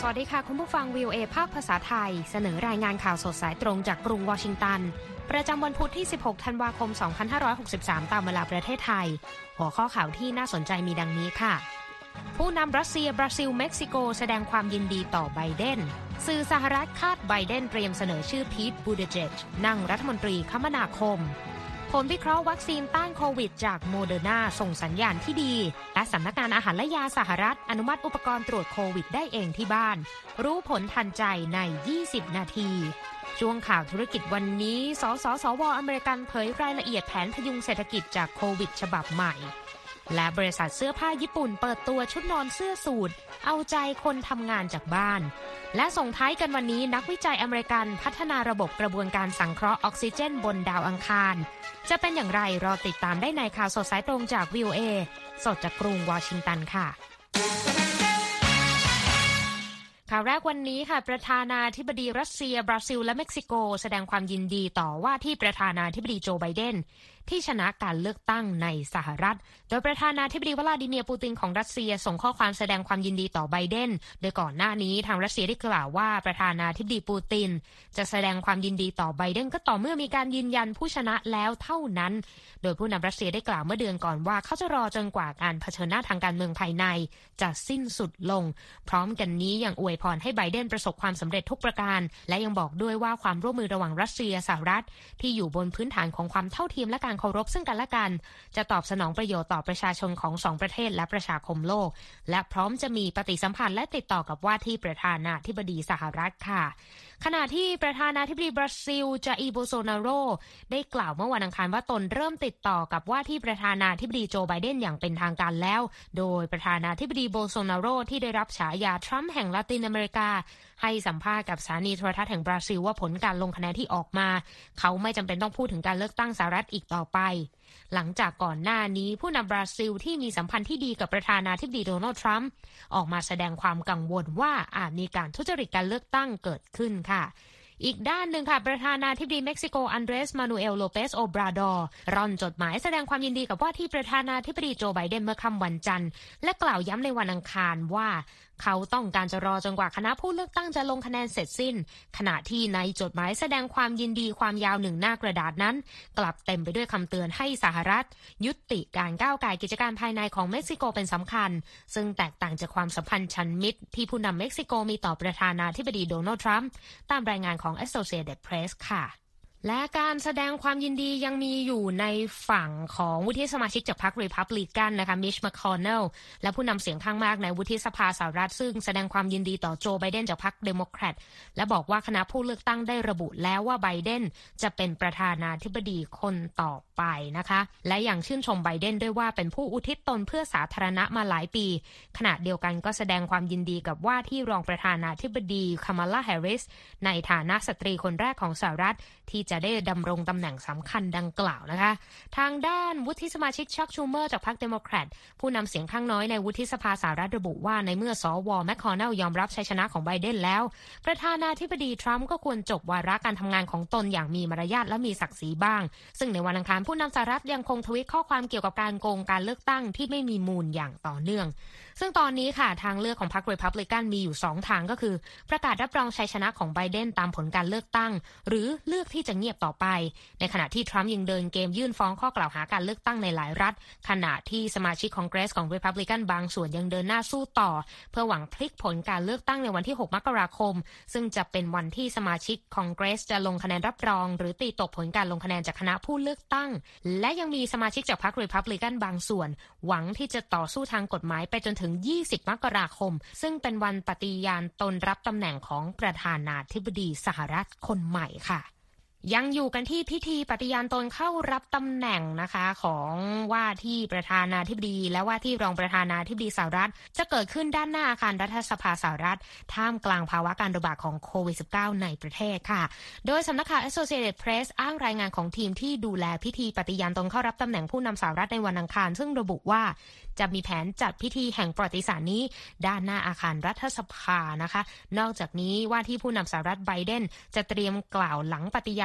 วัสดีค่ะคุณผู้ฟัง VOA ภาคภาษาไทยเสนอรายงานข่าวสดสายตรงจากกรุงวอชิงตันประจำวันพุธที่16ธันวาคม2563ตามเวลาประเทศไทยหัวข้อข่าวที่น่าสนใจมีดังนี้ค่ะผู้นำรัสเซียบราซิลเม็กซิโกแสดงความยินดีต่อไบเดนสื่อสหรัฐคาดไบเดนเตรียมเสนอชื่อพีท บูติเจจนั่งรัฐมนตรีคมนาคมผลวิเคราะห์วัคซีนต้านโควิดจากโมเดอร์นาส่งสัญญาณที่ดีและสำนักงานอาหารและยาสหรัฐอนุมัติอุปกรณ์ตรวจโควิดได้เองที่บ้านรู้ผลทันใจใน20นาทีช่วงข่าวธุรกิจวันนี้สวอเมริกันเผยรายละเอียดแผนพยุงเศรษฐกิจจากโควิดฉบับใหม่และบริษัทเสื้อผ้าญี่ปุ่นเปิดตัวชุดนอนเสื้อสูทเอาใจคนทำงานจากบ้านและส่งท้ายกันวันนี้นักวิจัยอเมริกันพัฒนาระบบกระบวนการสังเคราะห์ออกซิเจนบนดาวอังคารจะเป็นอย่างไรรอติดตามได้ในข่าวสดสายตรงจาก VOA สดจากกรุงวอชิงตันค่ะข่าวแรกวันนี้ค่ะประธานาธิบดีรัสเซียบราซิลและเม็กซิโกแสดงความยินดีต่อว่าที่ประธานาธิบดีโจไบเดนที่ชนะการเลือกตั้งในสหรัฐโดยประธานาธิบดีวลาดิเมียร์ปูตินของรัสเซียส่งข้อความแสดงความยินดีต่อไบเดนโดยก่อนหน้านี้ทางรัสเซียได้กล่าวว่าประธานาธิบดีปูตินจะแสดงความยินดีต่อไบเดนก็ต่อเมื่อมีการยืนยันผู้ชนะแล้วเท่านั้นโดยผู้นำรัสเซียได้กล่าวเมื่อเดือนก่อนว่าเขาจะรอจนกว่าการเผชิญหน้าทางการเมืองภายในจะสิ้นสุดลงพร้อมกันนี้ยังอวยพรให้ไบเดนประสบความสำเร็จทุกประการและยังบอกด้วยว่าความร่วมมือระหว่างรัสเซียสหรัฐที่อยู่บนพื้นฐานของความเท่าเทียมและการเคารพซึ่งกันและกันจะตอบสนองประโยชน์ต่อประชาชนของ2ประเทศและประชาคมโลกและพร้อมจะมีปฏิสัมพันธ์และติดต่อกับว่าที่ประธานาธิบดีสหรัฐค่ะขณะที่ประธานาธิบดีบราซิลจาอิร์ โบโซนาโรได้กล่าวเมื่อวันอังคารว่าตนเริ่มติดต่อกับว่าที่ประธานาธิบดีโจไบเดนอย่างเป็นทางการแล้วโดยประธานาธิบดีโบโซนาโรที่ได้รับฉายาทรัมป์แห่งลาตินอเมริกาให้สัมภาษณ์กับสถานีโทรทัศน์แห่งบราซิลว่าผลการลงคะแนนที่ออกมาเขาไม่จำเป็นต้องพูดถึงการเลือกตั้งสหรัฐอีกต่อไปหลังจากก่อนหน้านี้ผู้นำบราซิลที่มีสัมพันธ์ที่ดีกับประธานาธิบดีโดนัลด์ทรัมป์ออกมาแสดงความกังวลว่าอาจมีการทุจริตการเลือกตั้งเกิดขึ้นค่ะอีกด้านหนึ่งค่ะประธานาธิบดีเม็กซิโกอันเดรสมานูเอลโลเปสโอบราดอร์ร่อนจดหมายแสดงความยินดีกับว่าที่ประธานาธิบดีโจไบเดนเมื่อค่ำวันจันทร์และกล่าวย้ำในวันอังคารว่าเขาต้องการจะรอจนกว่าคณะผู้เลือกตั้งจะลงคะแนนเสร็จสิ้นขณะที่ในจดหมายแสดงความยินดีความยาว1หน้ากระดาษนั้นกลับเต็มไปด้วยคำเตือนให้สหรัฐยุติการก้าวก่ายกิจการภายในของเม็กซิโกเป็นสำคัญซึ่งแตกต่างจากความสัมพันธ์ชันมิตรที่ผู้นำเม็กซิโกมีต่อประธานาธิบดีโดนัลด์ทรัมป์ตามรายงานของ Associated Press ค่ะและการแสดงความยินดียังมีอยู่ในฝั่งของวุฒิสมาชิกจากพรรครีพับลิกันนะคะมิช แมคคอนเนลและผู้นำเสียงข้างมากในวุฒิสภาสหรัฐซึ่งแสดงความยินดีต่อโจไบเดนจากพรรคเดโมแครตและบอกว่าคณะผู้เลือกตั้งได้ระบุแล้วว่าไบเดนจะเป็นประธานาธิบดีคนต่อไปนะคะและยังชื่นชมไบเดนด้วยว่าเป็นผู้อุทิศตนเพื่อสาธารณะมาหลายปีขณะเดียวกันก็แสดงความยินดีกับว่าที่รองประธานาธิบดีคามาลาแฮร์ริสในฐานะสตรีคนแรกของสหรัฐที่จะได้ดำรงตำแหน่งสำคัญดังกล่าวนะคะทางด้านวุฒิสมาชิกชักชูเมอร์จากพรรคเดโมแครตผู้นำเสียงข้างน้อยในวุฒิสภาสหรัฐระบุว่าในเมื่อสวแมคคอนเนลยอมรับชัยชนะของไบเดนแล้วประธานาธิบดีทรัมป์ก็ควรจบวาระการทำงานของตนอย่างมีมารยาทและมีศักดิ์ศรีบ้างซึ่งในวันอังคารผู้นำสหรัฐยังคงทวีตข้อความเกี่ยวกับการโกงการเลือกตั้งที่ไม่มีมูลอย่างต่อเนื่องซึ่งตอนนี้ค่ะทางเลือกของพรรครีพับลิกันมีอยู่2ทางก็คือประกาศรับรองชัยชนะของไบเดนตามผลการเลือกตั้งหรือเลือกที่จะเงียบต่อไปในขณะที่ทรัมป์ยังเดินเกมยื่นฟ้องข้อกล่าวหาการเลือกตั้งในหลายรัฐขณะที่สมาชิกคองเกรสของรีพับลิกันบางส่วนยังเดินหน้าสู้ต่อเพื่อหวังพลิกผลการเลือกตั้งในวันที่6มกราคมซึ่งจะเป็นวันที่สมาชิกคองเกรสจะลงคะแนนรับรองหรือตีตกผลการลงคะแนนจากคณะผู้เลือกตั้งและยังมีสมาชิกจากพรรครีพับลิกันบางส่วนหวังที่จะต่อสู้ทางกฎหมายไปจนถึง20มกราคมซึ่งเป็นวันปฏิญาณตนรับตำแหน่งของประธานาธิบดีสหรัฐคนใหม่ค่ะยังอยู่กันที่พิธีปฏิญาณตนเข้ารับตำแหน่งนะคะของว่าที่ประธานาธิบดีและว่าที่รองประธานาธิบดีสหรัฐจะเกิดขึ้นด้านหน้าอาคารรัฐสภาสหรัฐท่ามกลางภาวะการระบาดของโควิด -19 ในประเทศค่ะโดยสำนักข่าว Associated Press อ้างรายงานของทีมที่ดูแลพิธีปฏิญาณตนเข้ารับตำแหน่งผู้นำสหรัฐในวันอังคารซึ่งระบุว่าจะมีแผนจัดพิธีแห่งประวัติศาสตร์นี้ด้านหน้าอาคารรัฐสภานะคะนอกจากนี้ว่าที่ผู้นำสหรัฐไบเดนจะเตรียมกล่าวหลังปฏิญาณ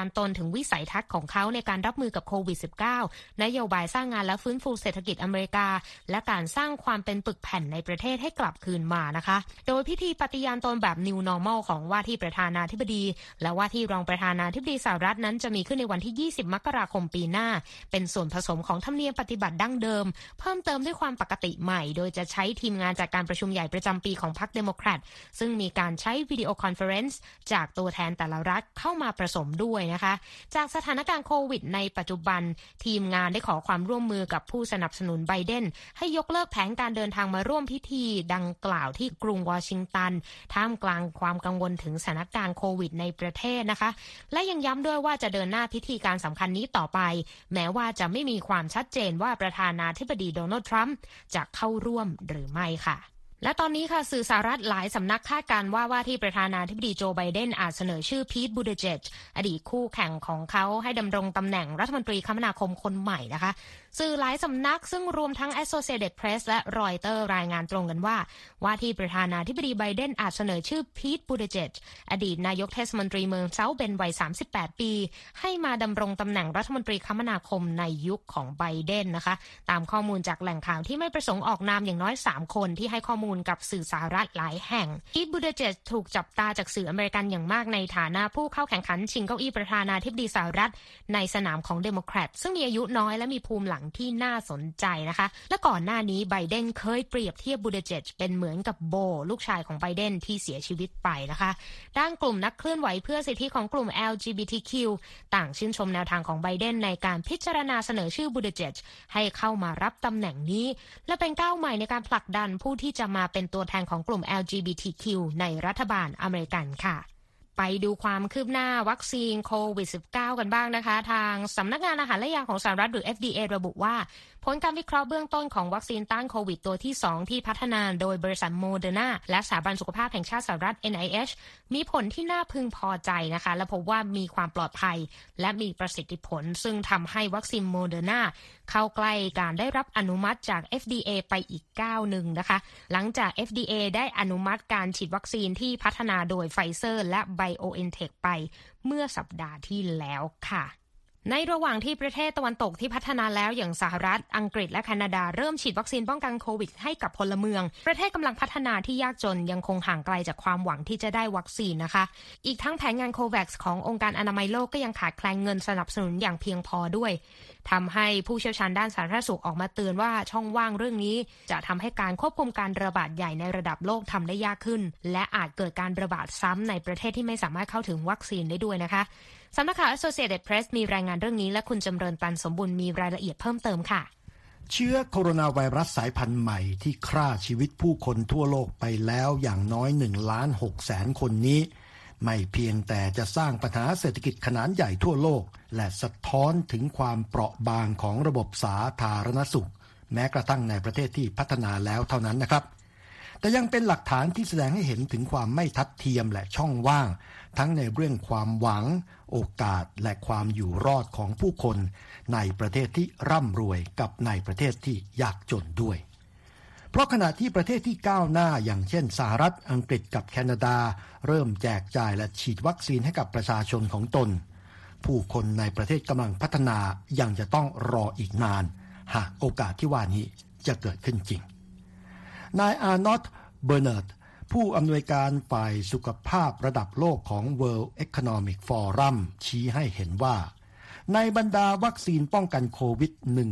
านตนถึงวิสัยทัศน์ของเขาในการรับมือกับโควิด -19 นโยบายสร้างงานและฟื้นฟูเศรษฐกิจอเมริกาและการสร้างความเป็นปึกแผ่นในประเทศให้กลับคืนมานะคะโดยพิธีปฏิญาณตนแบบ New Normal ของว่าที่ประธานาธิบดีและว่าที่รองประธานาธิบดีสหรัฐนั้นจะมีขึ้นในวันที่20มกราคมปีหน้าเป็นส่วนผสมของธรรมเนียมปฏิบัติดั้งเดิมเพิ่มเติมด้วยความปกติใหม่โดยจะใช้ทีมงานจากการประชุมใหญ่ประจำปีของพรรคเดโมแครตซึ่งมีการใช้วิดีโอคอนเฟอเรนซ์จากตัวแทนแต่ละรัฐเข้ามาผสมด้วยนะคะจากสถานการณ์โควิดในปัจจุบันทีมงานได้ขอความร่วมมือกับผู้สนับสนุนไบเดนให้ยกเลิกแผนการเดินทางมาร่วมพิธีดังกล่าวที่กรุงวอชิงตันท่ามกลางความกังวลถึงสถานการณ์โควิดในประเทศนะคะและยังย้ำด้วยว่าจะเดินหน้าพิธีการสำคัญนี้ต่อไปแม้ว่าจะไม่มีความชัดเจนว่าประธานาธิบดีโดนัลด์ทรัมป์จะเข้าร่วมหรือไม่ค่ะและตอนนี้ค่ะสื่อสหรัฐหลายสำนักคาดการณ์ว่าที่ประธานาธิบดีโจไบเดนอาจเสนอชื่อพีท บูติเจจอดีตคู่แข่งของเขาให้ดำรงตำแหน่งรัฐมนตรีคมนาคมคนใหม่นะคะสื่อหลายสำนักซึ่งรวมทั้ง Associated Press และ Reuters รายงานตรงกันว่าที่ประธานาธิบดีไบเดนอาจเสนอชื่อพีท บูติเจจอดีตนายกเทศมนตรีเมืองเซาท์เบนวัย38ปีให้มาดำรงตำแหน่งรัฐมนตรีคมนาคมในยุคของไบเดนนะคะตามข้อมูลจากแหล่งข่าวที่ไม่ประสงค์ออกนามอย่างน้อย3คนที่ให้ข้อมูลกับสื่อสหรัฐหลายแห่งพีท บูติเจจถูกจับตาจากสื่ออเมริกันอย่างมากในฐานะผู้เข้าแข่งขันชิงเก้าอี้ประธานาธิบดีสหรัฐในสนามของเดโมแครตซึ่งมีอายุน้อยและมีภูมิหลังที่น่าสนใจนะคะและก่อนหน้านี้ไบเดนเคยเปรียบเทียบบูติเจจเป็นเหมือนกับโบลูกชายของไบเดนที่เสียชีวิตไปนะคะด้านกลุ่มนักเคลื่อนไหวเพื่อสิทธิของกลุ่ม LGBTQ ต่างชื่นชมแนวทางของไบเดนในการพิจารณาเสนอชื่อบูติเจจให้เข้ามารับตำแหน่งนี้และเป็นก้าวใหม่ในการผลักดันผู้ที่จะมาเป็นตัวแทนของกลุ่ม LGBTQ ในรัฐบาลอเมริกันค่ะไปดูความคืบหน้าวัคซีนโควิด -19 กันบ้างนะคะทางสำนักงานอาหารและยาของสหรัฐหรือ FDA ระบุว่าผลการวิเคราะห์เบื้องต้นของวัคซีนต้านโควิดตัวที่2ที่พัฒนาโดยบริษัทโมเดอร์นาและสถาบันสุขภาพแห่งชาติสหรัฐ NIH มีผลที่น่าพึงพอใจนะคะและพบว่ามีความปลอดภัยและมีประสิทธิผลซึ่งทำให้วัคซีนโมเดอร์นาเข้าใกล้การได้รับอนุมัติจาก FDA ไปอีกก้าวหนึ่งนะคะหลังจาก FDA ได้อนุมัติการฉีดวัคซีนที่พัฒนาโดยไฟเซอร์และ BioNTech ไปเมื่อสัปดาห์ที่แล้วค่ะในระหว่างที่ประเทศตะวันตกที่พัฒนาแล้วอย่างสหรัฐอังกฤษและแคนาดาเริ่มฉีดวัคซีนป้องกันโควิดให้กับพลเมืองประเทศกำลังพัฒนาที่ยากจนยังคงห่างไกลจากความหวังที่จะได้วัคซีนนะคะอีกทั้งแผนงานโควัคซ์ขององค์การอนามัยโลกก็ยังขาดแคลนเงินสนับสนุนอย่างเพียงพอด้วยทำให้ผู้เชี่ยวชาญด้านสาธารณสุขออกมาเตือนว่าช่องว่างเรื่องนี้จะทำให้การควบคุมการระบาดใหญ่ในระดับโลกทำได้ยากขึ้นและอาจเกิดการระบาดซ้ำในประเทศที่ไม่สามารถเข้าถึงวัคซีนได้ด้วยนะคะสำนักข่าว Associated Press มีรายงานเรื่องนี้และคุณจำเริญตันสมบุญมีรายละเอียดเพิ่มเติมค่ะเชื้อโคโรนาไวรัสสายพันธุ์ใหม่ที่ฆ่าชีวิตผู้คนทั่วโลกไปแล้วอย่างน้อย 1,600,000 คนนี้ไม่เพียงแต่จะสร้างปัญหาเศรษฐกิจขนาดใหญ่ทั่วโลกและสะท้อนถึงความเปราะบางของระบบสาธารณสุขแม้กระทั่งในประเทศที่พัฒนาแล้วเท่านั้นนะครับแต่ยังเป็นหลักฐานที่แสดงให้เห็นถึงความไม่ทัดเทียมและช่องว่างทั้งในเรื่องความหวังโอกาสและความอยู่รอดของผู้คนในประเทศที่ร่ำรวยกับในประเทศที่ยากจนด้วยเพราะขณะที่ประเทศที่ก้าวหน้าอย่างเช่นสหรัฐอังกฤษกับแคนาดาเริ่มแจกจ่ายและฉีดวัคซีนให้กับประชาชนของตนผู้คนในประเทศกำลังพัฒนายังจะต้องรออีกนานหากโอกาสที่ว่านี้จะเกิดขึ้นจริงนายอาร์นอตต์ เบอร์เนิร์ดผู้อำนวยการฝ่ายสุขภาพระดับโลกของ World Economic Forum ชี้ให้เห็นว่าในบรรดาวัคซีนป้องกันโควิด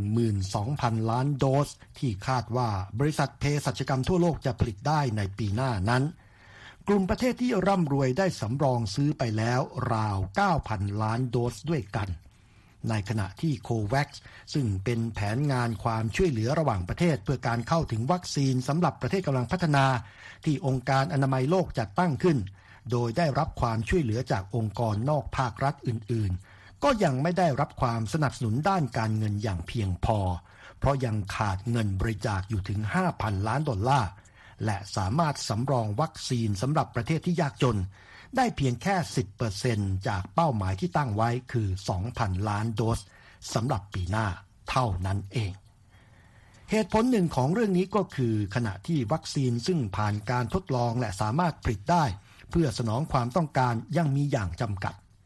12,000 ล้านโดสที่คาดว่าบริษัทเภสัชกรรมทั่วโลกจะผลิตได้ในปีหน้านั้นกลุ่มประเทศที่ร่ำรวยได้สำรองซื้อไปแล้วราว 9,000 ล้านโดสด้วยกันในขณะที่โควัคซ์ซึ่งเป็นแผนงานความช่วยเหลือระหว่างประเทศเพื่อการเข้าถึงวัคซีนสำหรับประเทศกำลังพัฒนาที่องค์การอนามัยโลกจัดตั้งขึ้นโดยได้รับความช่วยเหลือจากองค์กรนอกภาครัฐอื่นๆก็ยังไม่ได้รับความสนับสนุนด้านการเงินอย่างเพียงพอเพราะยังขาดเงินบริจาคอยู่ถึง 5,000 ล้านดอลลาร์และสามารถสำรองวัคซีนสำหรับประเทศที่ยากจนได้เพียงแค่ 10% จากเป้าหมายที่ตั้งไว้คือ 2,000 ล้านโดสสำหรับปีหน้าเท่านั้นเองเหตุผลหนึ่งของเรื่องนี้ก็คือขณะที่วัคซีนซึ่งผ่านการทดลองและสามารถผลิตได้เพื่อสนองความต้องการยังมีอย่างจำกัด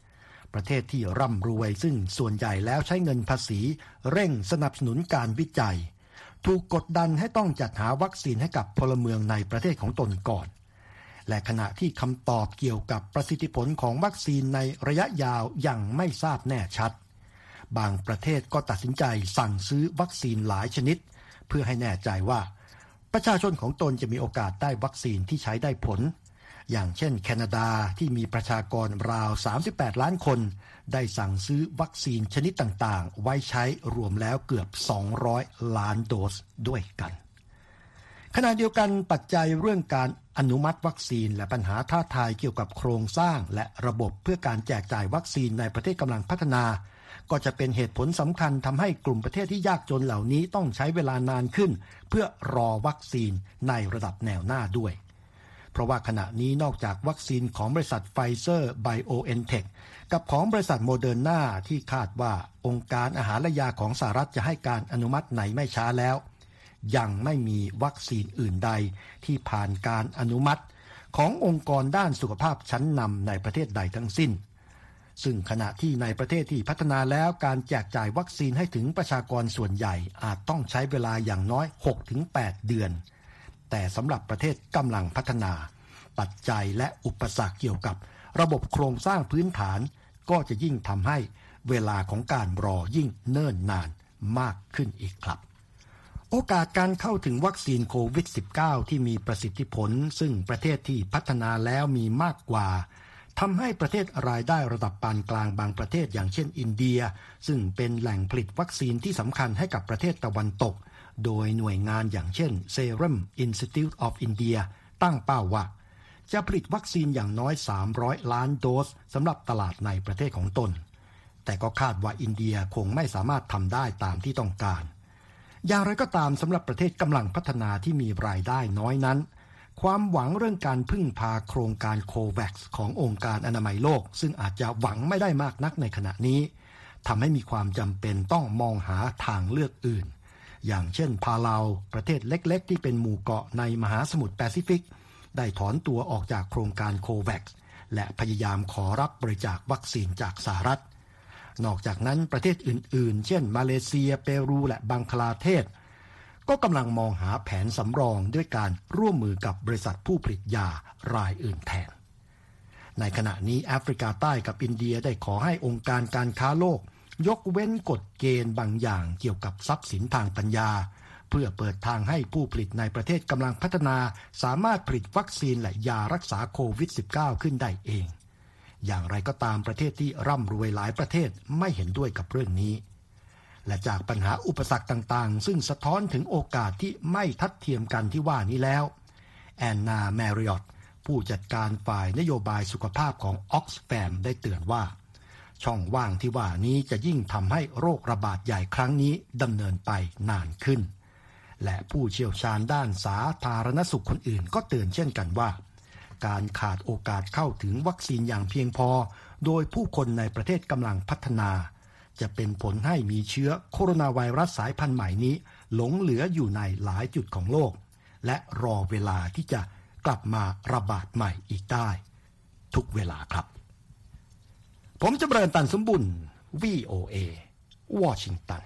ประเทศที่ร่ำรวยซึ่งส่วนใหญ่แล้วใช้เงินภาษีเร่งสนับสนุนการวิจัยถูกกดดันให้ต้องจัดหาวัคซีนให้กับพลเมืองในประเทศของตนก่อนและขณะที่คำตอบเกี่ยวกับประสิทธิผลของวัคซีนในระยะยาวยังไม่ทราบแน่ชัดบางประเทศก็ตัดสินใจสั่งซื้อวัคซีนหลายชนิดเพื่อให้แน่ใจว่าประชาชนของตนจะมีโอกาสได้วัคซีนที่ใช้ได้ผลอย่างเช่นแคนาดาที่มีประชากรราว38ล้านคนได้สั่งซื้อวัคซีนชนิดต่างๆไว้ใช้รวมแล้วเกือบ200ล้านโดสด้วยกันขณะเดียวกันปัจจัยเรื่องการอนุมัติวัคซีนและปัญหาท้าทายเกี่ยวกับโครงสร้างและระบบเพื่อการแจกจ่ายวัคซีนในประเทศกำลังพัฒนาก็จะเป็นเหตุผลสำคัญทำให้กลุ่มประเทศที่ยากจนเหล่านี้ต้องใช้เวลานานขึ้นเพื่อรอวัคซีนในระดับแนวหน้าด้วยเพราะว่าขณะนี้นอกจากวัคซีนของบริษัทไฟเซอร์ไบโอเอ็นเทคกับของบริษัทโมเดอร์นาที่คาดว่าองค์การอาหารและยาของสหรัฐจะให้การอนุมัติในไม่ช้าแล้วยังไม่มีวัคซีนอื่นใดที่ผ่านการอนุมัติขององค์กรด้านสุขภาพชั้นนำในประเทศใดทั้งสิ้นซึ่งขณะที่ในประเทศที่พัฒนาแล้วการแจกจ่ายวัคซีนให้ถึงประชากรส่วนใหญ่อาจต้องใช้เวลาอย่างน้อย 6-8 เดือนแต่สำหรับประเทศกำลังพัฒนาปัจจัยและอุปสรรคเกี่ยวกับระบบโครงสร้างพื้นฐานก็จะยิ่งทำให้เวลาของการรอยิ่งเนิ่นนานมากขึ้นอีกครับโอกาสการเข้าถึงวัคซีนโควิด -19 ที่มีประสิทธิผลซึ่งประเทศที่พัฒนาแล้วมีมากกว่าทำให้ประเทศรายได้ระดับปานกลางบางประเทศอย่างเช่นอินเดียซึ่งเป็นแหล่งผลิตวัคซีนที่สำคัญให้กับประเทศตะวันตกโดยหน่วยงานอย่างเช่น Serum Institute of India ตั้งเป้าว่าจะผลิตวัคซีนอย่างน้อย300ล้านโดสสำหรับตลาดในประเทศของตนแต่ก็คาดว่าอินเดียคงไม่สามารถทำได้ตามที่ต้องการอย่างไรก็ตามสำหรับประเทศกำลังพัฒนาที่มีรายได้น้อยนั้นความหวังเรื่องการพึ่งพาโครงการโควัคขององค์การอนามัยโลกซึ่งอาจจะหวังไม่ได้มากนักในขณะนี้ทำให้มีความจำเป็นต้องมองหาทางเลือกอื่นอย่างเช่นพาเลาประเทศเล็กๆที่เป็นหมู่เกาะในมหาสมุทรแปซิฟิกได้ถอนตัวออกจากโครงการโควัคและพยายามขอรับบริจาควัคซีนจากสหรัฐนอกจากนั้นประเทศอื่นๆเช่นมาเลเซียเปรูและบังคลาเทศก็กำลังมองหาแผนสำรองด้วยการร่วมมือกับบริษัทผู้ผลิตยารายอื่นแทนในขณะนี้แอฟริกาใต้กับอินเดียได้ขอให้องค์การการค้าโลกยกเว้นกฎเกณฑ์บางอย่างเกี่ยวกับทรัพย์สินทางปัญญาเพื่อเปิดทางให้ผู้ผลิตในประเทศกำลังพัฒนาสามารถผลิตวัคซีนและยารักษาโควิด -19 ขึ้นได้เองอย่างไรก็ตามประเทศที่ร่ำรวยหลายประเทศไม่เห็นด้วยกับเรื่องนี้และจากปัญหาอุปสรรคต่างๆซึ่งสะท้อนถึงโอกาสที่ไม่ทัดเทียมกันที่ว่านี้แล้วแอนนาแมริออตผู้จัดการฝ่ายนโยบายสุขภาพของ Oxfam ได้เตือนว่าช่องว่างที่ว่านี้จะยิ่งทำให้โรคระบาดใหญ่ครั้งนี้ดำเนินไปนานขึ้นและผู้เชี่ยวชาญด้านสาธารณสุขคนอื่นก็เตือนเช่นกันว่าการขาดโอกาสเข้าถึงวัคซีนอย่างเพียงพอโดยผู้คนในประเทศกำลังพัฒนาจะเป็นผลให้มีเชื้อโคโรนาไวรัสสายพันธุ์ใหม่นี้หลงเหลืออยู่ในหลายจุดของโลกและรอเวลาที่จะกลับมาระบาดใหม่อีกได้ทุกเวลาครับผมจำเริญตันสมบุญ VOA วอชิงตัน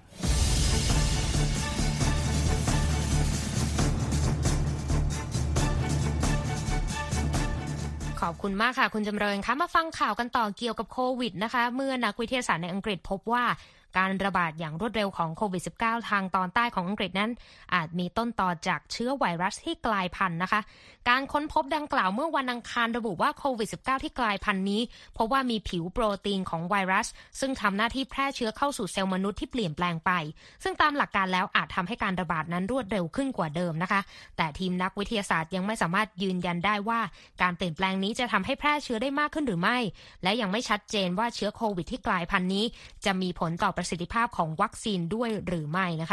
ขอบคุณมากค่ะคุณจำเริญคะมาฟังข่าวกันต่อเกี่ยวกับโควิดนะคะเมื่อนักวิทยาศาสตร์ในอังกฤษพบว่าการระบาดอย่างรวดเร็วของโควิด -19 ทางตอนใต้ของอังกฤษนั้นอาจมีต้นตอจากเชื้อไวรัสที่กลายพันธุ์นะคะการค้นพบดังกล่าวเมื่อวันอังคารระบุว่าโควิด -19 ที่กลายพันธุ์นี้พบว่ามีผิวโปรตีนของไวรัสซึ่งทำหน้าที่แพร่เชื้อเข้าสู่เซลล์มนุษย์ที่เปลี่ยนแปลงไปซึ่งตามหลักการแล้วอาจทำให้การระบาดนั้นรวดเร็วขึ้นกว่าเดิมนะคะแต่ทีมนักวิทยาศาสตร์ยังไม่สามารถยืนยันได้ว่าการเปลี่ยนแปลงนี้จะทำให้แพร่เชื้อได้มากขึ้นหรือไม่และยังไม่ชัดเจนว่าเชื้อโควิดที่กลายพันธุ์นี้จะมีผลต่อประสิทธิภาพของวัคซีนด้วยหรือไม่นะคะ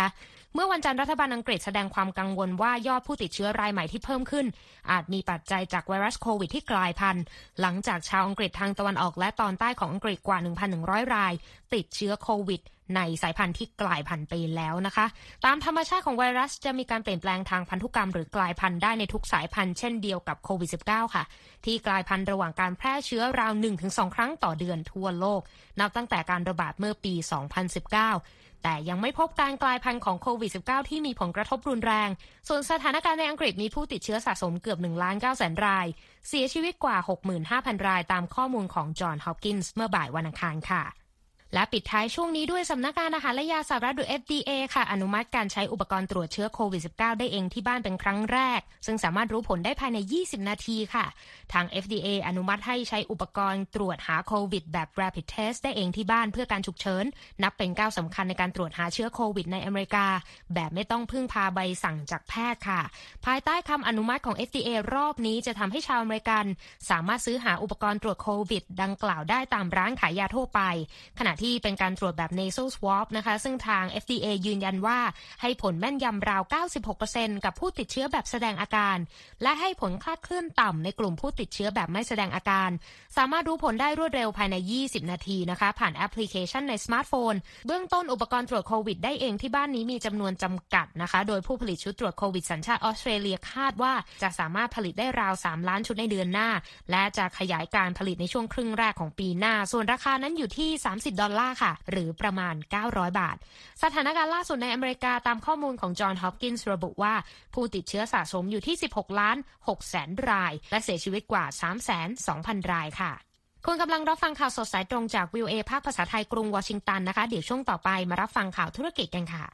เมื่อวันจันทร์รัฐบาลอังกฤษแสดงความกังวลว่ายอดผู้ติดเชื้อรายใหม่ที่เพิ่มขึ้นอาจมีปัจจัยจากไวรัสโควิดที่กลายพันธุ์หลังจากชาวอังกฤษทางตะวันออกและตอนใต้ของอังกฤษกว่า 1,100 รายติดเชื้อโควิดในสายพันธุ์ที่กลายพันธุ์ไปแล้วนะคะตามธรรมชาติของไวรัสจะมีการเปลี่ยนแปลงทางพันธุกรรมหรือกลายพันธุ์ได้ในทุกสายพันธุ์เช่นเดียวกับโควิด -19 ค่ะที่กลายพันธุ์ระหว่างการแพร่เชื้อราว 1-2 ครั้งต่อเดือนทั่วโลกนับตั้งแต่การระบาดเมื่อปี 2019 แต่ยังไม่พบการกลายพันธุ์ของโควิด -19 ที่มีผลกระทบรุนแรงส่วนสถานการณ์ในอังกฤษมีผู้ติดเชื้อสะสมเกือบ 1,900,000 รายเสียชีวิตกว่า 65,000 รายตามข้อมูลของจอห์นฮอปกินส์เมื่อบ่ายวันอังคารค่ะและปิดท้ายช่วงนี้ด้วยสำนักงานอาหารและยาสหรัฐหรือ FDA ค่ะอนุมัติการใช้อุปกรณ์ตรวจเชื้อโควิด -19 ได้เองที่บ้านเป็นครั้งแรกซึ่งสามารถรู้ผลได้ภายใน20นาทีค่ะทาง FDA อนุมัติให้ใช้อุปกรณ์ตรวจหาโควิดแบบ Rapid Test ได้เองที่บ้านเพื่อการฉุกเฉินนับเป็นก้าวสำคัญในการตรวจหาเชื้อโควิดในอเมริกาแบบไม่ต้องพึ่งพาใบสั่งจากแพทย์ค่ะภายใต้คำอนุมัติของ FDA รอบนี้จะทำให้ชาวอเมริกันสามารถซื้อหาอุปกรณ์ตรวจโควิดดังกล่าวได้ตามร้านขายยาทั่วไปขณะที่เป็นการตรวจแบบ nasal swab นะคะซึ่งทาง FDA ยืนยันว่าให้ผลแม่นยำราว 96% กับผู้ติดเชื้อแบบแสดงอาการและให้ผลคลาดเคลื่อนต่ำในกลุ่มผู้ติดเชื้อแบบไม่แสดงอาการสามารถรู้ผลได้รวดเร็วภายใน20นาทีนะคะผ่านแอปพลิเคชันในสมาร์ทโฟนเบื้องต้นอุปกรณ์ตรวจโควิดได้เองที่บ้านนี้มีจำนวนจำกัดนะคะโดยผู้ผลิตชุดตรวจโควิดสัญชาติออสเตรเลียคาดว่าจะสามารถผลิตได้ราว3ล้านชุดในเดือนหน้าและจะขยายการผลิตในช่วงครึ่งแรกของปีหน้าส่วนราคานั้นอยู่ที่$30ค่ะหรือประมาณ900 บาทสถานการณ์ล่าสุดในอเมริกาตามข้อมูลของจอห์นฮอปกินส์ระบุว่าผู้ติดเชื้อสะสมอยู่ที่ 16,600,000 รายและเสียชีวิตกว่า 320,000 รายค่ะคุณกำลังรับฟังข่าวสดสายตรงจาก VOA ภาคภาษาไทยกรุงวอชิงตันนะคะเดี๋ยวช่วงต่อไปมารับฟังข่าวธุรกิจกันค่ะ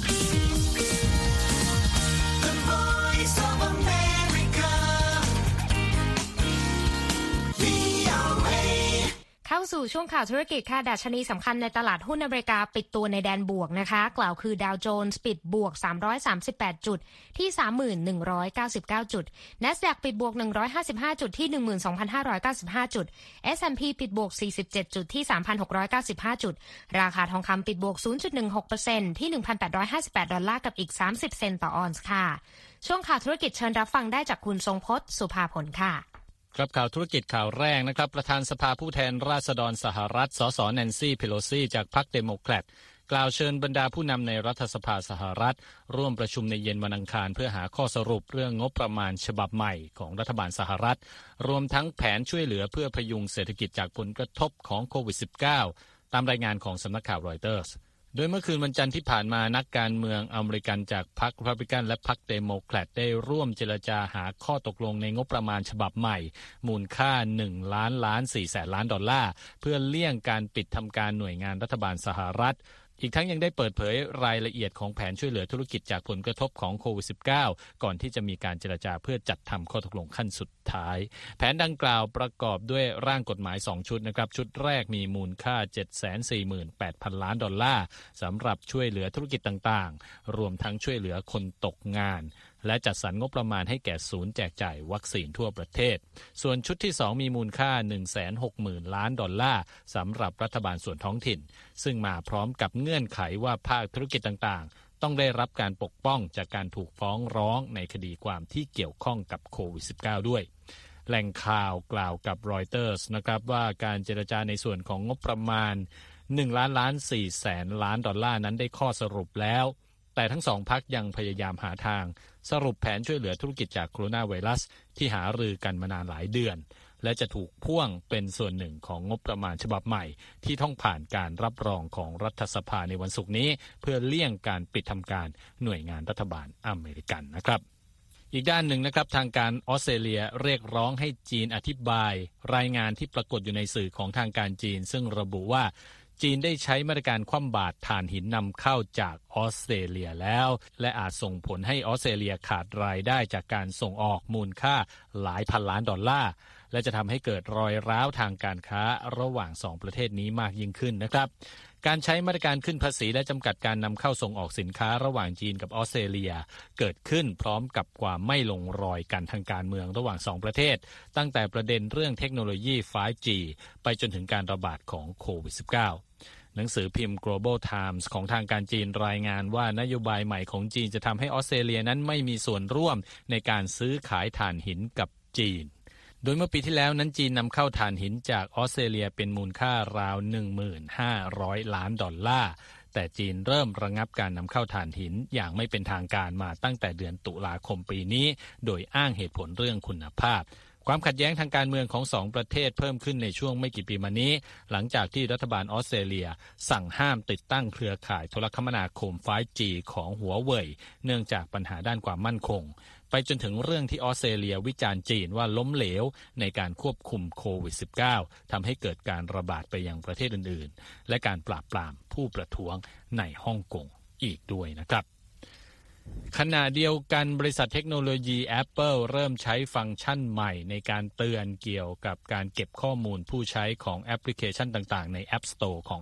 เข้าสู่ช่วงข่าวธุรกิจค่ะดัชนีสำคัญในตลาดหุ้นอเมริกาปิดตัวในแดนบวกนะคะกล่าวคือดาวโจนส์ปิดบวก338จุดที่ 31,199 จุด NASDAQ ปิดบวก155จุดที่ 12,595 จุด S&P ปิดบวก47จุดที่ 3,695 จุดราคาทองคำปิดบวก 0.16% ที่ $1,858 กับอีก30 เซนต์ต่อออนซ์ค่ะช่วงข่าวธุรกิจเชิญรับฟังได้จากคุณทรงพจน์สุภาผลค่ะครับข่าวธุรกิจข่าวแรกนะครับประธานสภาผู้แทนราษฎรสหรัฐสสแนนซี่เพโลซีจากพรรคเดโมแครตกล่าวเชิญบรรดาผู้นำในรัฐสภาสหรัฐร่วมประชุมในเย็นวันอังคารเพื่อหาข้อสรุปเรื่องงบประมาณฉบับใหม่ของรัฐบาลสหรัฐรวมทั้งแผนช่วยเหลือเพื่อพยุงเศรษฐกิจจากผลกระทบของโควิด -19 ตามรายงานของสำนักข่าวรอยเตอร์สโดยเมื่อคืนวันจันทร์ที่ผ่านมานักการเมืองอเมริกันจากพรรครีพับลิกันและพรรคเดโมแครตได้ร่วมเจรจาหาข้อตกลงในงบประมาณฉบับใหม่มูลค่า$1,400,000,000เพื่อเลี่ยงการปิดทำการหน่วยงานรัฐบาลสหรัฐอีกทั้งยังได้เปิดเผยรายละเอียดของแผนช่วยเหลือธุรกิจจากผลกระทบของโควิด -19 ก่อนที่จะมีการเจรจาเพื่อจัดทำข้อตกลงขั้นสุดท้ายแผนดังกล่าวประกอบด้วยร่างกฎหมาย2ชุดนะครับชุดแรกมีมูลค่า $748,000 ล้านสำหรับช่วยเหลือธุรกิจต่างๆรวมทั้งช่วยเหลือคนตกงานและจัดสรรงบประมาณให้แก่ศูนย์แจกจ่ายวัคซีนทั่วประเทศส่วนชุดที่2มีมูลค่า 160,000 ล้านสำหรับรัฐบาลส่วนท้องถิ่นซึ่งมาพร้อมกับเงื่อนไขว่าภาคธุรกิจต่างๆต้องได้รับการปกป้องจากการถูกฟ้องร้องในคดีความที่เกี่ยวข้องกับโควิด -19 ด้วยแหล่งข่าวกล่าวกับรอยเตอร์สนะครับว่าการเจรจาในส่วนของงบประมาณ$1,400,000,000 ล้านนั้นได้ข้อสรุปแล้วแต่ทั้งสองพรรคยังพยายามหาทางสรุปแผนช่วยเหลือธุรกิจจากโคโรนาไวรัสที่หารือกันมานานหลายเดือนและจะถูกพ่วงเป็นส่วนหนึ่งของงบประมาณฉบับใหม่ที่ต้องผ่านการรับรองของรัฐสภาในวันศุกร์นี้เพื่อเลี่ยงการปิดทำการหน่วยงานรัฐบาลอเมริกันนะครับอีกด้านหนึ่งนะครับทางการออสเตรเลียเรียกร้องให้จีนอธิบายรายงานที่ปรากฏอยู่ในสื่อของทางการจีนซึ่งระบุว่าจีนได้ใช้มาตรการคว่ำบาตรถ่านหินนำเข้าจากออสเตรเลียแล้วและอาจส่งผลให้ออสเตรเลียขาดรายได้จากการส่งออกมูลค่าหลายพันล้านดอลลาร์และจะทำให้เกิดรอยร้าวทางการค้าระหว่าง2ประเทศนี้มากยิ่งขึ้นนะครับการใช้มาตรการขึ้นภาษีและจำกัดการนำเข้าส่งออกสินค้าระหว่างจีนกับออสเตรเลียเกิดขึ้นพร้อมกับความไม่ลงรอยกันทางการเมืองระหว่าง2ประเทศตั้งแต่ประเด็นเรื่องเทคโนโลยี 5G ไปจนถึงการระบาดของโควิด -19 หนังสือพิมพ์ Global Times ของทางการจีนรายงานว่านโยบายใหม่ของจีนจะทำให้ออสเตรเลียนั้นไม่มีส่วนร่วมในการซื้อขายถ่านหินกับจีนโดยเมื่อปีที่แล้วนั้นจีนนำเข้าถ่านหินจากออสเตรเลียเป็นมูลค่าราว 1,500 ล้านดอลลาร์แต่จีนเริ่มระงับการนำเข้าถ่านหินอย่างไม่เป็นทางการมาตั้งแต่เดือนตุลาคมปีนี้โดยอ้างเหตุผลเรื่องคุณภาพความขัดแย้งทางการเมืองของสองประเทศเพิ่มขึ้นในช่วงไม่กี่ปีมานี้หลังจากที่รัฐบาลออสเตรเลียสั่งห้ามติดตั้งเครือข่ายโทรคมนาคม 5G ของหัวเว่ยเนื่องจากปัญหาด้านความมั่นคงไปจนถึงเรื่องที่ออสเตรเลียวิจารณ์จีนว่าล้มเหลวในการควบคุมโควิด -19 ทำให้เกิดการระบาดไปยังประเทศอื่นๆและการปราบปรามผู้ประท้วงในฮ่องกงอีกด้วยนะครับขณะเดียวกันบริษัทเทคโนโลยี Apple เริ่มใช้ฟังก์ชันใหม่ในการเตือนเกี่ยวกับการเก็บข้อมูลผู้ใช้ของแอปพลิเคชันต่างๆใน App Store ของ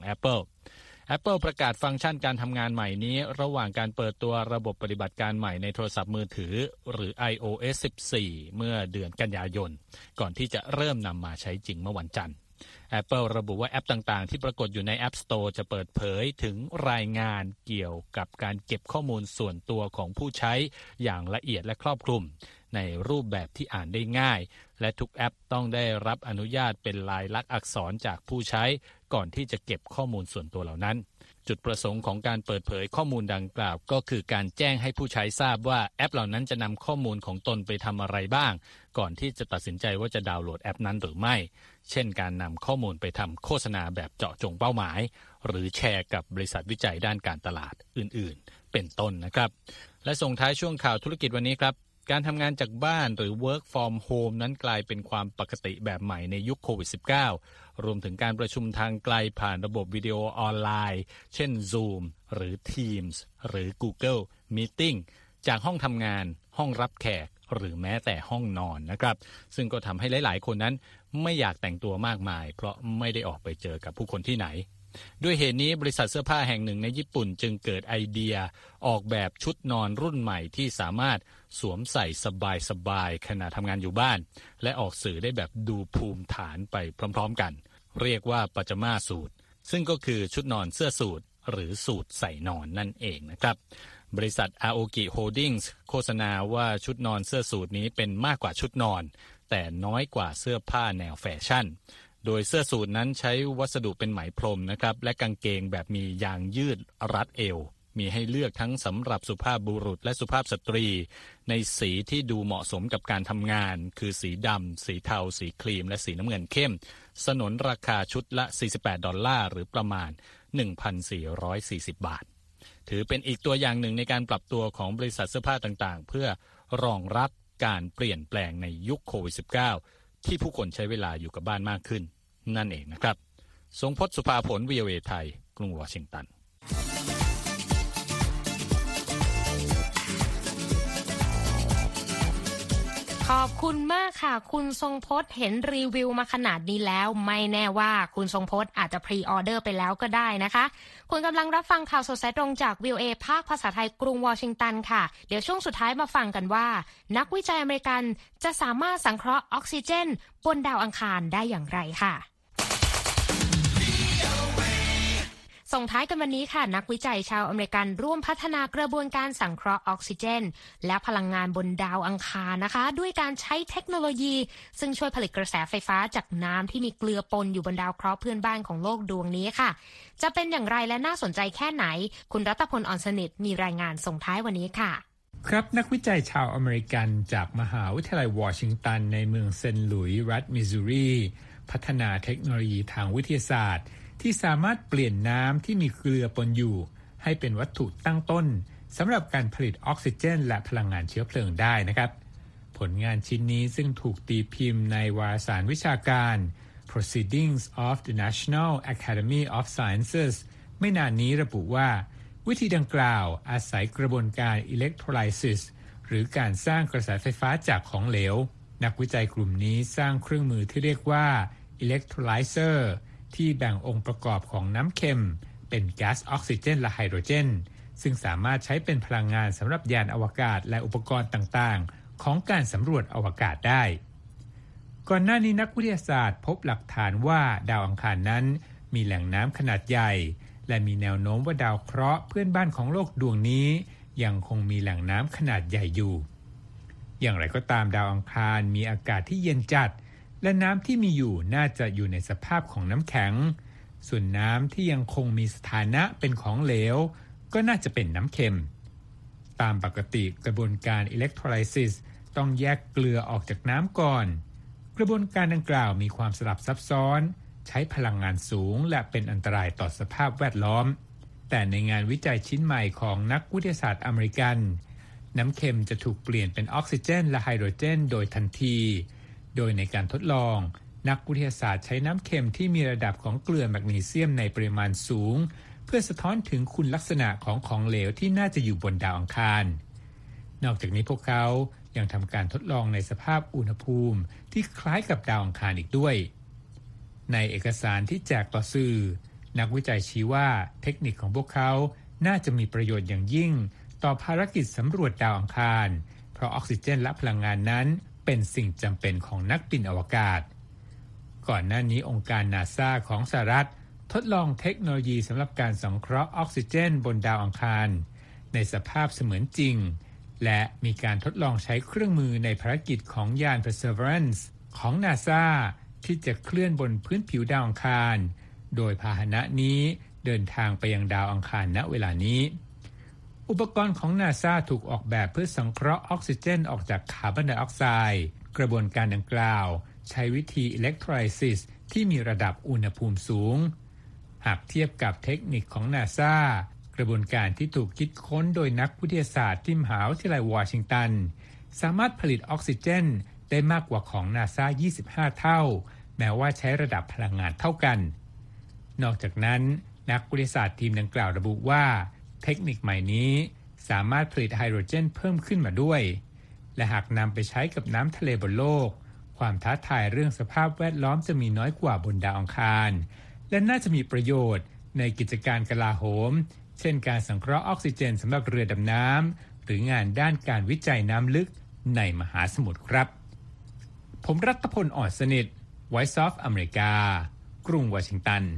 Apple ประกาศฟังก์ชันการทำงานใหม่นี้ระหว่างการเปิดตัวระบบปฏิบัติการใหม่ในโทรศัพท์มือถือหรือ iOS 14 เมื่อเดือนกันยายนก่อนที่จะเริ่มนำมาใช้จริงเมื่อวันจันทร์ Apple ระบุว่าแอปต่างๆที่ปรากฏอยู่ใน App Store จะเปิดเผยถึงรายงานเกี่ยวกับการเก็บข้อมูลส่วนตัวของผู้ใช้อย่างละเอียดและครอบคลุมในรูปแบบที่อ่านได้ง่ายและทุกแอปต้องได้รับอนุญาตเป็นลายลักษณ์อักษรจากผู้ใช้ก่อนที่จะเก็บข้อมูลส่วนตัวเหล่านั้นจุดประสงค์ของการเปิดเผยข้อมูลดังกล่าวก็คือการแจ้งให้ผู้ใช้ทราบว่าแอปเหล่านั้นจะนำข้อมูลของตนไปทำอะไรบ้างก่อนที่จะตัดสินใจว่าจะดาวน์โหลดแอปนั้นหรือไม่เช่นการนำข้อมูลไปทำโฆษณาแบบเจาะจงเป้าหมายหรือแชร์กับบริษัทวิจัยด้านการตลาดอื่นๆเป็นต้นนะครับและส่งท้ายช่วงข่าวธุรกิจวันนี้ครับการทำงานจากบ้านหรือ work from home นั้นกลายเป็นความปกติแบบใหม่ในยุคโควิด -19 รวมถึงการประชุมทางไกลผ่านระบบวิดีโอออนไลน์เช่น Zoom หรือ Teams หรือ Google Meeting จากห้องทำงานห้องรับแขกหรือแม้แต่ห้องนอนนะครับซึ่งก็ทำให้หลายๆคนนั้นไม่อยากแต่งตัวมากมายเพราะไม่ได้ออกไปเจอกับผู้คนที่ไหนด้วยเหตุนี้บริษัทเสื้อผ้าแห่งหนึ่งในญี่ปุ่นจึงเกิดไอเดียออกแบบชุดนอนรุ่นใหม่ที่สามารถสวมใส่สบายๆขณะทำงานอยู่บ้านและออกสื่อได้แบบดูภูมิฐานไปพร้อมๆกันเรียกว่าปาจาม่าสูทซึ่งก็คือชุดนอนเสื้อสูทหรือสูทใส่นอนนั่นเองนะครับบริษัท Aoki Holdings โฆษณาว่าชุดนอนเสื้อสูทนี้เป็นมากกว่าชุดนอนแต่น้อยกว่าเสื้อผ้าแนวแฟชั่นโดยเสื้อสูทนั้นใช้วัสดุเป็นไหมพรมนะครับและกางเกงแบบมียางยืดรัดเอวมีให้เลือกทั้งสำหรับสุภาพบุรุษและสุภาพสตรีในสีที่ดูเหมาะสมกับการทำงานคือสีดำสีเทาสีครีมและสีน้ำเงินเข้มสนนราคาชุดละ$48หรือประมาณ 1,440 บาทถือเป็นอีกตัวอย่างหนึ่งในการปรับตัวของบริษัทเสื้อผ้าต่างๆเพื่อรองรับการเปลี่ยนแปลงในยุคโควิด -19 ที่ผู้คนใช้เวลาอยู่กับบ้านมากขึ้นนั่นเองนะครับทรงพจน์ สุภาผล VOA ไทยกรุงวอชิงตันขอบคุณมากค่ะคุณทรงพจน์เห็นรีวิวมาขนาดนี้แล้วไม่แน่ว่าคุณทรงพจน์อาจจะพรีออเดอร์ไปแล้วก็ได้นะคะคุณกำลังรับฟังข่าวสดสายตรงจาก VOA ภาคภาษาไทยกรุงวอชิงตันค่ะเดี๋ยวช่วงสุดท้ายมาฟังกันว่านักวิจัยอเมริกันจะสามารถสังเคราะห์ออกซิเจนบนดาวอังคารได้อย่างไรค่ะส่งท้ายกันวันนี้ค่ะนักวิจัยชาวอเมริกันร่วมพัฒนากระบวนการสังเคราะห์ออกซิเจนและพลังงานบนดาวอังคารนะคะด้วยการใช้เทคโนโลยีซึ่งช่วยผลิตกระแสไฟฟ้าจากน้ำที่มีเกลือปนอยู่บนดาวเคราะห์เพื่อนบ้านของโลกดวงนี้ค่ะจะเป็นอย่างไรและน่าสนใจแค่ไหนคุณรัตพล อ่อนสนิทมีรายงานส่งท้ายวันนี้ค่ะครับนักวิจัยชาวอเมริกันจากมหาวิทยาลัยวอชิงตันในเมืองเซนต์หลุยส์รัฐมิสซูรีพัฒนาเทคโนโลยีทางวิทยาศาสตร์ที่สามารถเปลี่ยนน้ำที่มีเกลือปนอยู่ให้เป็นวัตถุตั้งต้นสำหรับการผลิตออกซิเจนและพลังงานเชื้อเพลิงได้นะครับผลงานชิ้นนี้ซึ่งถูกตีพิมพ์ในวารสารวิชาการ Proceedings of the National Academy of Sciences ไม่นานนี้ระบุว่าวิธีดังกล่าวอาศัยกระบวนการอิเล็กโทรไลซิสหรือการสร้างกระแสไฟฟ้าจากของเหลวนักวิจัยกลุ่มนี้สร้างเครื่องมือที่เรียกว่าอิเล็กโทรไลเซอร์ที่แบ่งองค์ประกอบของน้ำเค็มเป็นก๊าซออกซิเจนและไฮโดรเจนซึ่งสามารถใช้เป็นพลังงานสำหรับยานอวกาศและอุปกรณ์ต่างๆของการสำรวจอวกาศได้ก่อนหน้านี้นักวิทยาศาสตร์พบหลักฐานว่าดาวอังคารนั้นมีแหล่งน้ำขนาดใหญ่และมีแนวโน้มว่าดาวเคราะห์เพื่อนบ้านของโลกดวงนี้ยังคงมีแหล่งน้ำขนาดใหญ่อยู่อย่างไรก็ตามดาวอังคารมีอากาศที่เย็นจัดและน้ำที่มีอยู่น่าจะอยู่ในสภาพของน้ำแข็งส่วนน้ำที่ยังคงมีสถานะเป็นของเหลวก็น่าจะเป็นน้ำเค็มตามปกติกระบวนการอิเล็กโทรไลซิสต้องแยกเกลือออกจากน้ำก่อนกระบวนการดังกล่าวมีความสลับซับซ้อนใช้พลังงานสูงและเป็นอันตรายต่อสภาพแวดล้อมแต่ในงานวิจัยชิ้นใหม่ของนักวิทยาศาสตร์อเมริกันน้ำเค็มจะถูกเปลี่ยนเป็นออกซิเจนและไฮโดรเจนโดยทันทีโดยในการทดลองนักวิทยาศาสตร์ใช้น้ำเค็มที่มีระดับของเกลือแมกนีเซียมในปริมาณสูงเพื่อสะท้อนถึงคุณลักษณะของเหลวที่น่าจะอยู่บนดาวอังคารนอกจากนี้พวกเขายังทำการทดลองในสภาพอุณหภูมิที่คล้ายกับดาวอังคารอีกด้วยในเอกสารที่แจกต่อสื่อนักวิจัยชี้ว่าเทคนิคของพวกเขาน่าจะมีประโยชน์อย่างยิ่งต่อภารกิจสำรวจดาวอังคารเพราะออกซิเจนและพลังงานนั้นเป็นสิ่งจำเป็นของนักบินอวกาศก่อนหน้านี้องค์การ NASA ของสหรัฐทดลองเทคโนโลยีสำหรับการสังเคราะห์ออกซิเจนบนดาวอังคารในสภาพเสมือนจริงและมีการทดลองใช้เครื่องมือในภารกิจของยาน Perseverance ของ NASA ที่จะเคลื่อนบนพื้นผิวดาวอังคารโดยพาหนะนี้เดินทางไปยังดาวอังคารณเวลานี้อุปกรณ์ของ NASA ถูกออกแบบเพื่อสังเคราะห์ออกซิเจนออกจากคาร์บอนไดออกไซด์กระบวนการดังกล่าวใช้วิธีอิเล็กโทรไลซิสที่มีระดับอุณหภูมิสูงหากเทียบกับเทคนิคของ NASA กระบวนการที่ถูกคิดค้นโดยนักวิทยาศาสตร์ที่มหาวิทยาลัยวอชิงตันสามารถผลิตออกซิเจนได้มากกว่าของ NASA 25 เท่าแม้ว่าใช้ระดับพลังงานเท่ากันนอกจากนั้นนักวิทยาศาสตร์ทีมดังกล่าวระบุว่าเทคนิคใหม่นี้สามารถผลิตไฮโดรเจนเพิ่มขึ้นมาด้วยและหากนำไปใช้กับน้ำทะเลบนโลกความท้าทายเรื่องสภาพแวดล้อมจะมีน้อยกว่าบนดาวอังคารและน่าจะมีประโยชน์ในกิจการกลาโหมเช่นการสังเคราะห์ออกซิเจนสำหรับเรือดำน้ำหรืองานด้านการวิจัยน้ำลึกในมหาสมุทรครับผมรัตพล อ่อนสนิท Voice of America กรุงวอชิงตัน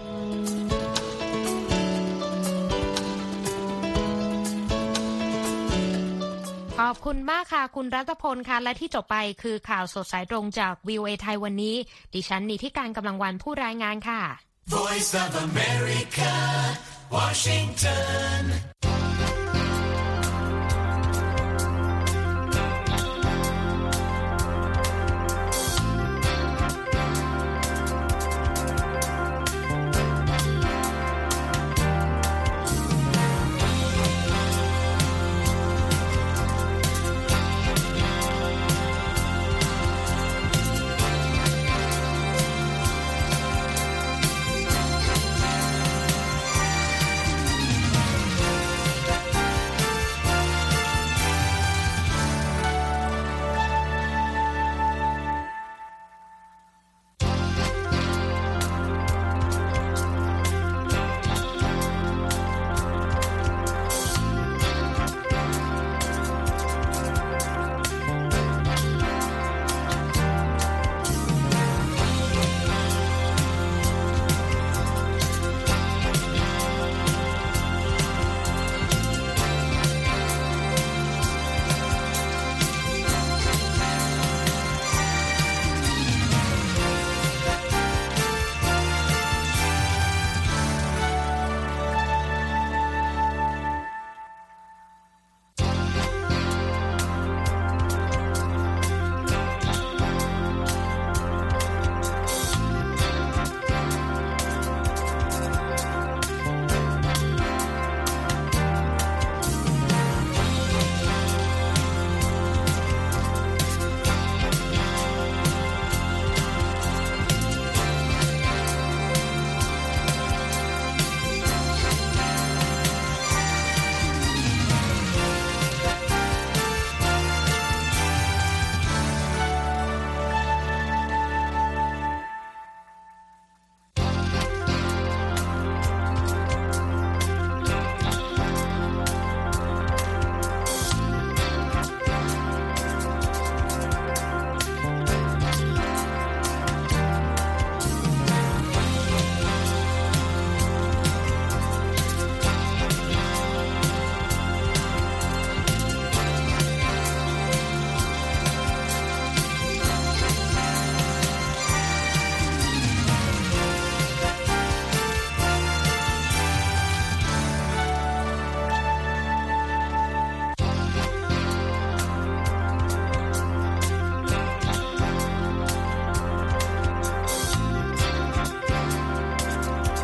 ขอบคุณมากค่ะคุณรัตพลค่ะและที่จบไปคือข่าวสดสายตรงจาก VOA ไทยวันนี้ดิฉันนิธิการกำลังวันผู้รายงานค่ะ Voice of America Washington